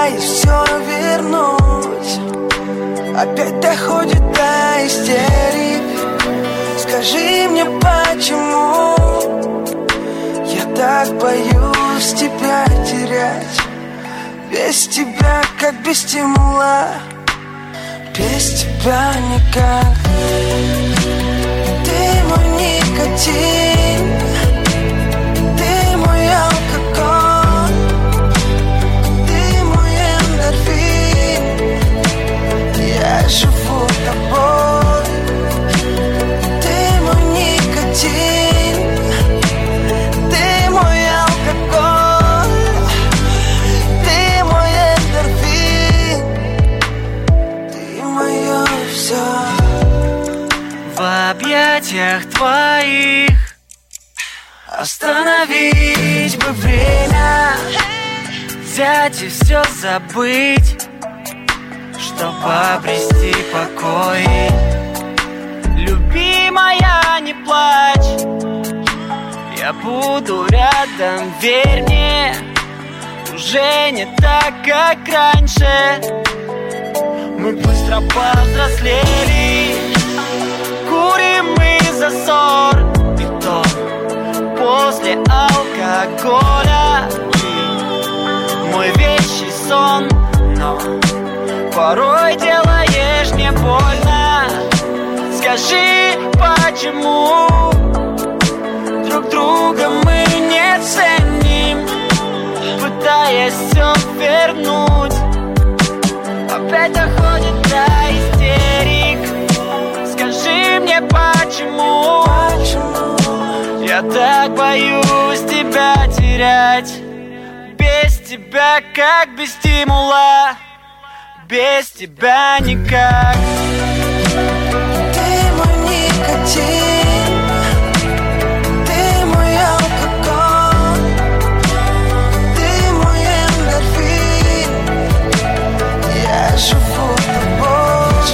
пытаясь все вернуть. Опять доходит до истерик. Скажи мне, почему я так боюсь тебя терять? Без тебя как без стимула, без тебя никак. Ты мой никотин, ты мой алкоголь, ты мой эндорфин. Я живу тобой. Ты мой никотин, ты мой алкоголь, ты мой эндорфин. Ты мое все. В объятиях твоих Остановить бы время, взять и все забыть, чтобы обрести покой. Любимая, не плачь, я буду рядом, верь мне. Уже не так, как раньше. Мы быстро повзрослели, курим мы за ссор, и то после алкоголя. Ты мой вечный сон, но порой делаешь мне больно. Скажи, почему друг друга мы не ценим, пытаясь все вернуть. Опять доходит до истерик. Скажи мне, почему я так боюсь тебя терять? Без тебя как без стимула, без тебя никак. ты мой никотин, ты мой алкоголь, ты мой эндорфин. Я живу тобой.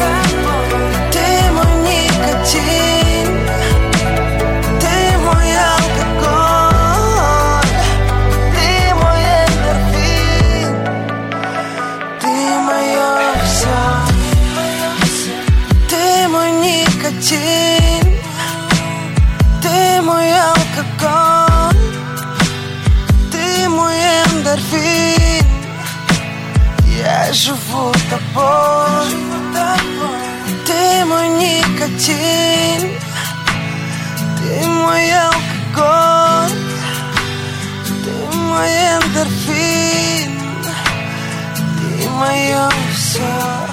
Ты мой никотин, ты мой алкоголь, ты мой эндорфин. Ты мое все. Ты мой никотин, ты мой алкоголь, ты мой эндорфин. Я живу тобой. Ты мой никотин, ты мой алкоголь, ты мой эндорфин. Ты мое все.